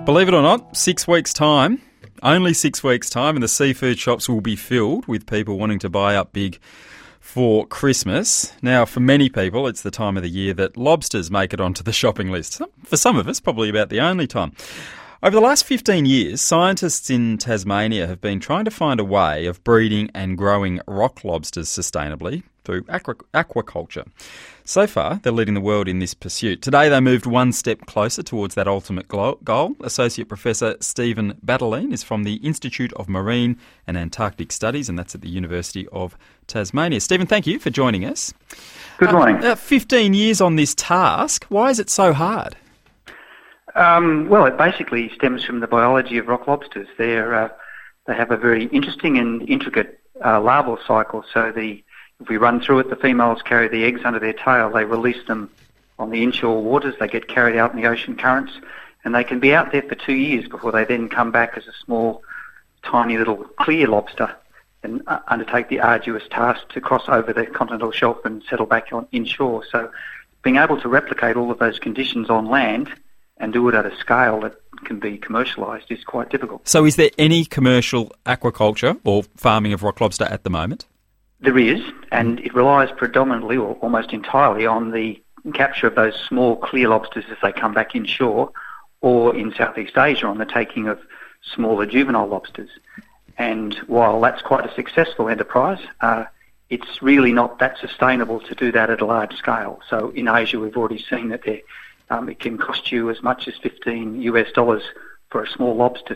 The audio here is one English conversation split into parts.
Believe it or not, 6 weeks' time, only 6 weeks' time, and the seafood shops will be filled with people wanting to buy up big for Christmas. Now, for many people, it's the time of the year that lobsters make it onto the shopping list. For some of us, probably about the only time. Over the last 15 years, scientists in Tasmania have been trying to find a way of breeding and growing rock lobsters sustainably through aquaculture. So far, they're leading the world in this pursuit. Today, they moved one step closer towards that ultimate goal. Associate Professor Stephen Batterlein is from the Institute of Marine and Antarctic Studies, and that's at the University of Tasmania. Stephen, thank you for joining us. Good morning. 15 years on this task. Why is it so hard? Well, it basically stems from the biology of rock lobsters. They have a very interesting and intricate larval cycle. So if we run through it, the females carry the eggs under their tail. They release them on the inshore waters. They get carried out in the ocean currents, and they can be out there for 2 years before they then come back as a small, tiny little clear lobster and undertake the arduous task to cross over the continental shelf and settle back inshore. So being able to replicate all of those conditions on land and do it at a scale that can be commercialised is quite difficult. So is there any commercial aquaculture or farming of rock lobster at the moment? There is, and it relies predominantly or almost entirely on the capture of those small clear lobsters as they come back inshore, or in Southeast Asia on the taking of smaller juvenile lobsters. And while that's quite a successful enterprise, it's really not that sustainable to do that at a large scale. So in Asia, we've already seen that it can cost you as much as $15 for a small lobster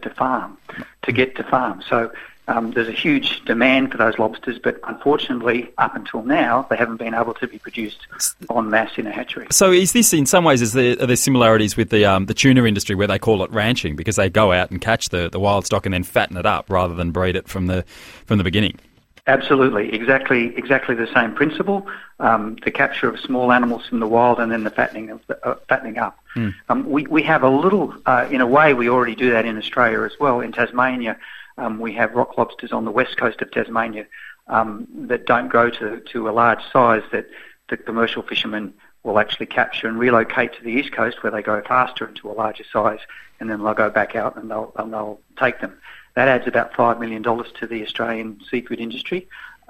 to get to farm. So there's a huge demand for those lobsters, but unfortunately, up until now, they haven't been able to be produced en masse in a hatchery. So is this, in some ways, are there similarities with the tuna industry where they call it ranching because they go out and catch the wild stock and then fatten it up rather than breed it from the beginning? Absolutely, exactly the same principle. The capture of small animals from the wild and then the fattening up. We have a little, in a way, we already do that in Australia as well. In Tasmania, we have rock lobsters on the west coast of Tasmania that don't grow to a large size that the commercial fishermen will actually capture and relocate to the east coast where they grow faster into a larger size, and then they'll go back out and they'll take them. That adds about $5 million to the Australian seafood industry,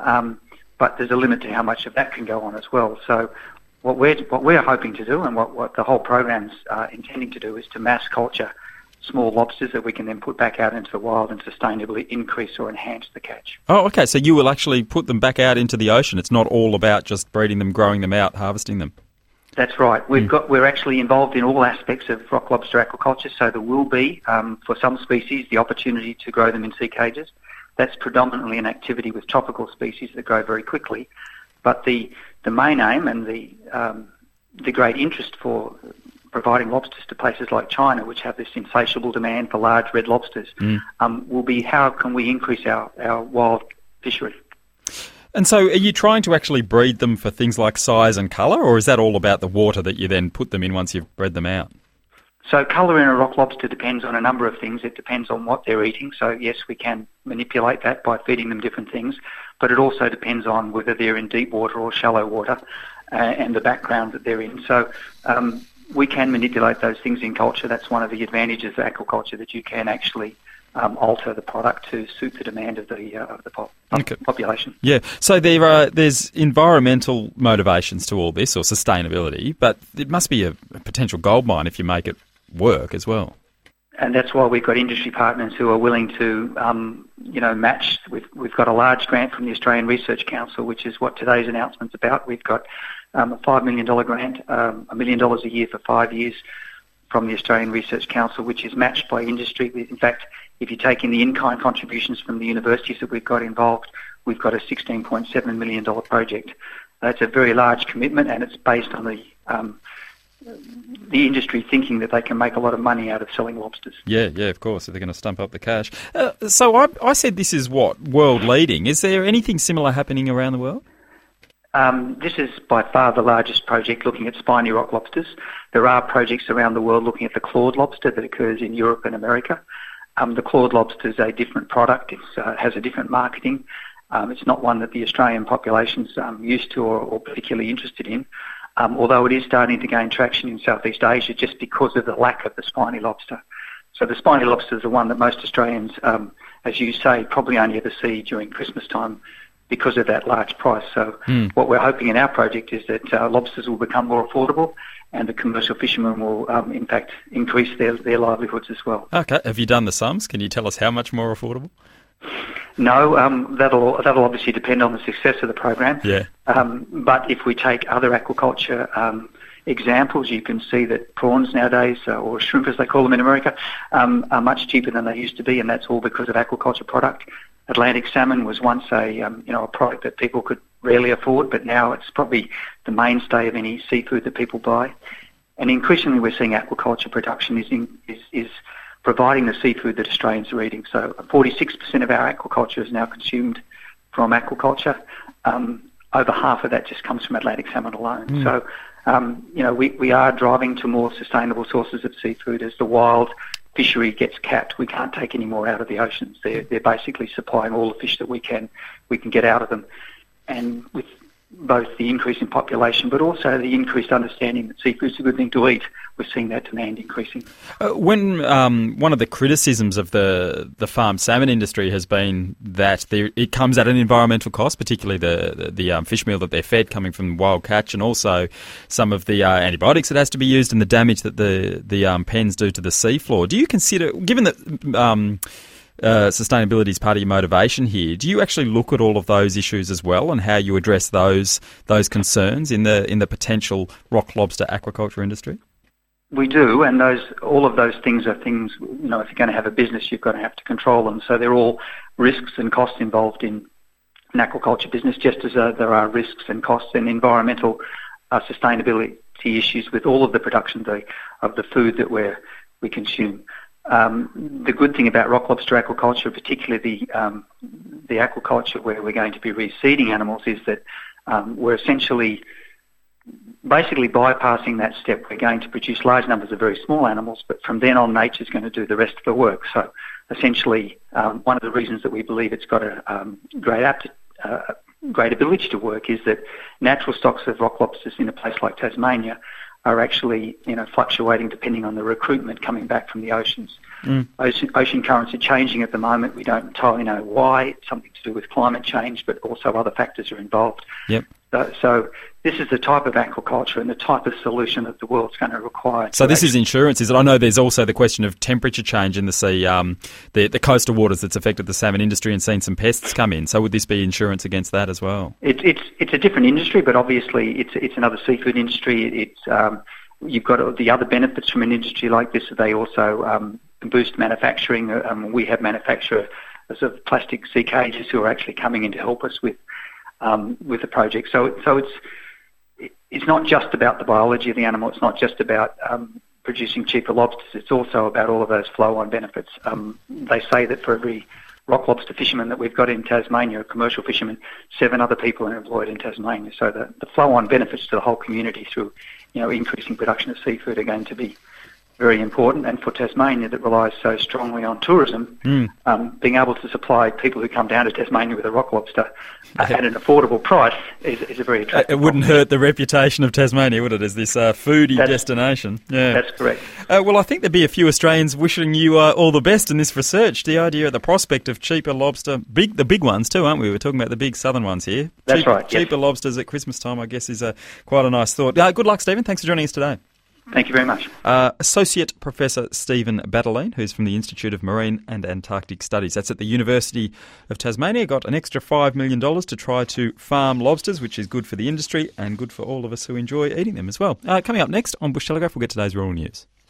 but there's a limit to how much of that can go on as well. So what we're hoping to do and what the whole program's intending to do is to mass culture small lobsters that we can then put back out into the wild and sustainably increase or enhance the catch. Oh, okay. So you will actually put them back out into the ocean. It's not all about just breeding them, growing them out, harvesting them. That's right. We're actually involved in all aspects of rock lobster aquaculture, so there will be, for some species, the opportunity to grow them in sea cages. That's predominantly an activity with tropical species that grow very quickly. But the main aim and the great interest for providing lobsters to places like China, which have this insatiable demand for large red lobsters, will be how can we increase our wild fishery. And so are you trying to actually breed them for things like size and colour, or is that all about the water that you then put them in once you've bred them out? So colour in a rock lobster depends on a number of things. It depends on what they're eating. So yes, we can manipulate that by feeding them different things, but it also depends on whether they're in deep water or shallow water and the background that they're in. So we can manipulate those things in culture. That's one of the advantages of aquaculture, that you can actually alter the product to suit the demand of the population. Yeah. So there's environmental motivations to all this, or sustainability, but it must be a potential goldmine if you make it work as well. And that's why we've got industry partners who are willing to, match. We've got a large grant from the Australian Research Council, which is what today's announcement's about. We've got a $5 million grant, $1 million a year for 5 years from the Australian Research Council, which is matched by industry. In fact, if you take in the in-kind contributions from the universities that we've got involved, we've got a $16.7 million project. That's a very large commitment, and it's based on the industry thinking that they can make a lot of money out of selling lobsters. Yeah, of course, if they're going to stump up the cash. So I said this is world leading. Is there anything similar happening around the world? This is by far the largest project looking at spiny rock lobsters. There are projects around the world looking at the clawed lobster that occurs in Europe and America. The clawed lobster is a different product. It has a different marketing. It's not one that the Australian population's used to or particularly interested in, although it is starting to gain traction in Southeast Asia just because of the lack of the spiny lobster. So the spiny lobster is the one that most Australians, as you say, probably only ever see during Christmas time because of that large price. So what we're hoping in our project is that lobsters will become more affordable and the commercial fishermen will, in fact, increase their livelihoods as well. Okay. Have you done the sums? Can you tell us how much more affordable? No, that'll obviously depend on the success of the program. Yeah. But if we take other aquaculture examples, you can see that prawns nowadays, or shrimp as they call them in America, are much cheaper than they used to be, and that's all because of aquaculture product. Atlantic salmon was once a product that people could rarely afford, but now it's probably the mainstay of any seafood that people buy. And increasingly, we're seeing aquaculture production is providing the seafood that Australians are eating. So 46% of our aquaculture is now consumed from aquaculture. Over half of that just comes from Atlantic salmon alone. So, we are driving to more sustainable sources of seafood. As the wild fishery gets capped, we can't take any more out of the oceans. They're basically supplying all the fish that we can get out of them. And with both the increase in population but also the increased understanding that seafood's a good thing to eat, we're seeing that demand increasing. When one of the criticisms of the farm salmon industry has been that it comes at an environmental cost, particularly the fish meal that they're fed coming from wild catch, and also some of the antibiotics that has to be used and the damage that the pens do to the seafloor. Do you consider, given that sustainability is part of your motivation here, do you actually look at all of those issues as well and how you address those concerns in the potential rock lobster aquaculture industry? We do, and all of those things are things, if you're going to have a business, you've got to have to control them. So they're all risks and costs involved in an aquaculture business, just as there are risks and costs and environmental sustainability issues with all of the production of the food that we consume. The good thing about rock lobster aquaculture, particularly the aquaculture where we're going to be reseeding animals, is that we're essentially basically bypassing that step. We're going to produce large numbers of very small animals, but from then on, nature's going to do the rest of the work. So essentially, one of the reasons that we believe it's got a great ability to work is that natural stocks of rock lobsters in a place like Tasmania are actually, fluctuating depending on the recruitment coming back from the oceans. Ocean currents are changing at the moment. We don't entirely know why. It's something to do with climate change, but also other factors are involved. Yep. So this is the type of aquaculture and the type of solution that the world's going to require. So this is insurance, is it? I know there's also the question of temperature change in the sea, the coastal waters that's affected the salmon industry and seen some pests come in. So would this be insurance against that as well? It's a different industry, but obviously it's another seafood industry. You've got the other benefits from an industry like this. They also boost manufacturing. We have manufacturers of plastic sea cages who are actually coming in to help us with the project. So it's not just about the biology of the animal. It's not just about producing cheaper lobsters. It's also about all of those flow-on benefits. They say that for every rock lobster fisherman that we've got in Tasmania, a commercial fisherman, 7 other people are employed in Tasmania. So the flow-on benefits to the whole community through increasing production of seafood are going to be very important, and for Tasmania that relies so strongly on tourism, being able to supply people who come down to Tasmania with a rock lobster at an affordable price is a very attractive. It wouldn't hurt the reputation of Tasmania, would it, as this foodie destination? Yeah, that's correct. Well, I think there'd be a few Australians wishing you all the best in this research. The idea, the prospect of cheaper lobster, the big ones too, aren't we? We're talking about the big southern ones here. That's right. Cheaper lobsters at Christmas time, I guess, is quite a nice thought. Good luck, Stephen. Thanks for joining us today. Thank you very much. Associate Professor Stephen Battleline, who's from the Institute of Marine and Antarctic Studies. That's at the University of Tasmania. Got an extra $5 million to try to farm lobsters, which is good for the industry and good for all of us who enjoy eating them as well. Coming up next on Bush Telegraph, we'll get today's rural news.